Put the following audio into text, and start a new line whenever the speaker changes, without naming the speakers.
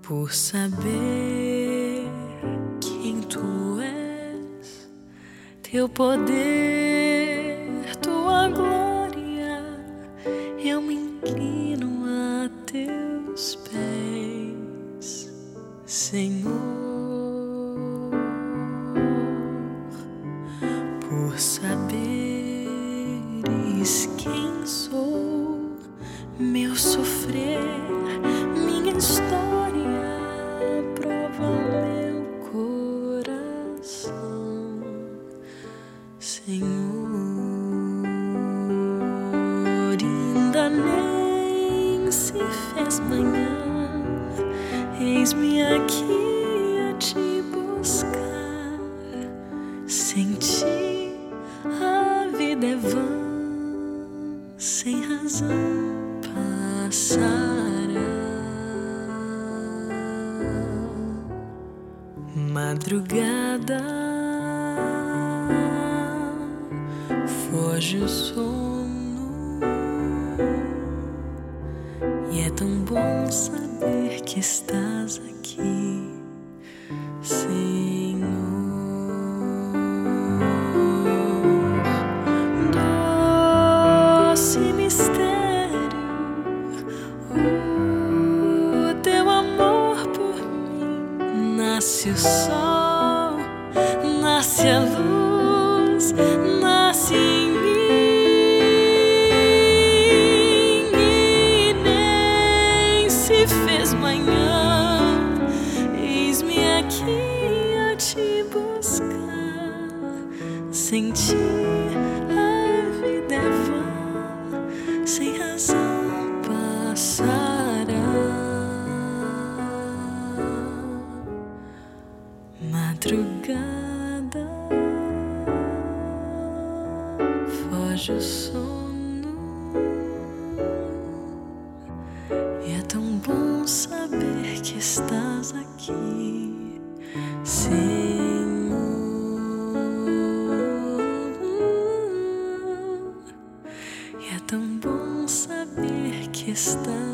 Por saber quem tu és, teu poder, tua glória, eu me inclino a teus pés, Senhor. Por saberes quem sou, meu sofrer, minha história prova meu coração, Senhor. Ainda nem se fez manhã, eis-me aqui a te buscar. Sem ti a vida é vã, sem razão passará. Madrugada foge o sono, e é tão bom saber que estás aqui, Senhor. Doce mistério, o teu amor por mim. Nasce o sol, nasce a luz, nasce em mim, e nem se fez manhã, eis-me aqui a te buscar. Sem ti a vida é vã, sem razão passará. Madrugada foge o sono, e é tão bom saber que estás aqui, Senhor. E é tão bom saber que estás